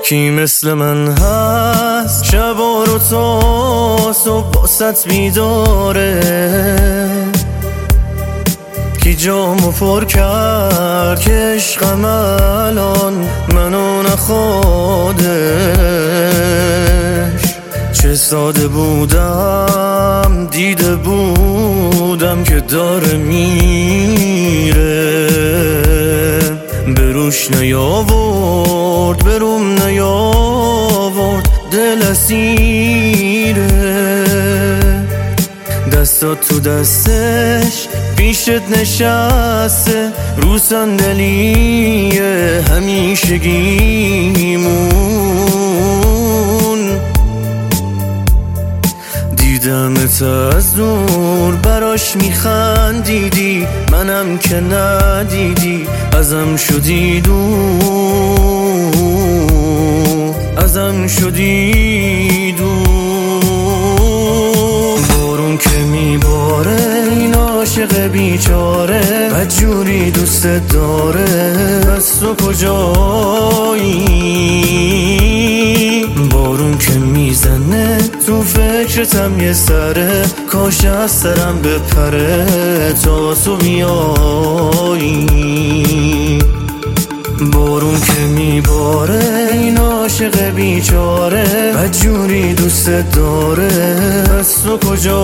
کی مثل من هست شبا رو تا صبح باست بیداره، کی جامو پر کرد که عشقم الان منو نخودش. چه ساده بودم دیده بودم که داره میره، بروش نیاورد بروم نیاورد دل اسیره. دستات تو دستش پیشت نشسته رو صندلی همیشگیمون. دیدمت از دور براش میخندیدی، منم که ندیدی ازم شدی دور، ازم شدی دور. بارون که میباره این عاشق بیچاره بدجوری دوست داره، از تو کجایی؟ بارون که میزنه تو فکرتم یه سره، کاش از سرم بپره تا تو بیایی. بارون که میباره این عاشق بیچاره بدجوری دوست داره، از تو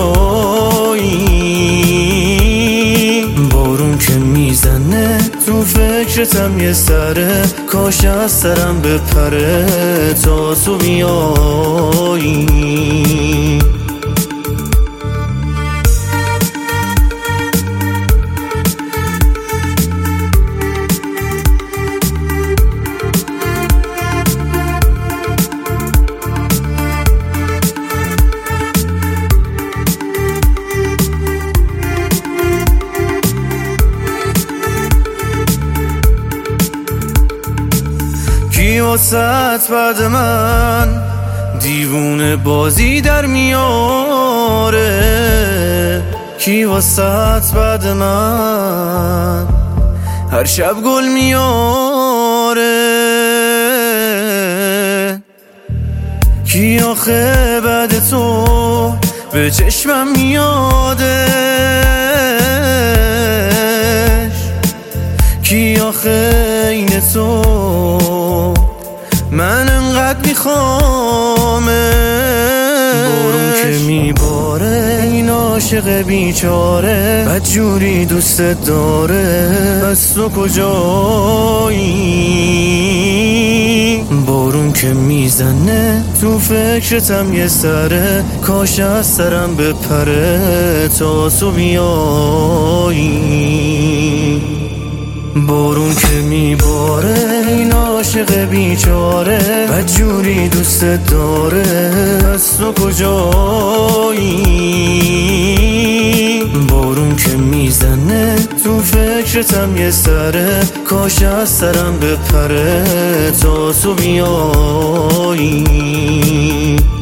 کجایی؟ بارون که میزنه تو فکرتم یه سره، کاش از سرم بپره تا تو بیایی. کی واسط بعد من دیوونه بازی در میاره، کی واسط بعد من هر شب گل میاره، کی آخه بعد تو به چشمم میادش، کی آخه این تو من انقدر میخوامه. بارون که میباره این عاشق بیچاره بدجوری دوست داره، از تو کجایی؟ بارون که میزنه تو فکرتم یه سره، کاش از سرم بپره تا تو بیایی. بارون که میباره این عاشق بیچاره بدجوری دوست داره، از تو کجایی؟ بارون که میزنه تو فکرتم یه سره، کاش از سرم بپره تا تو بیایی.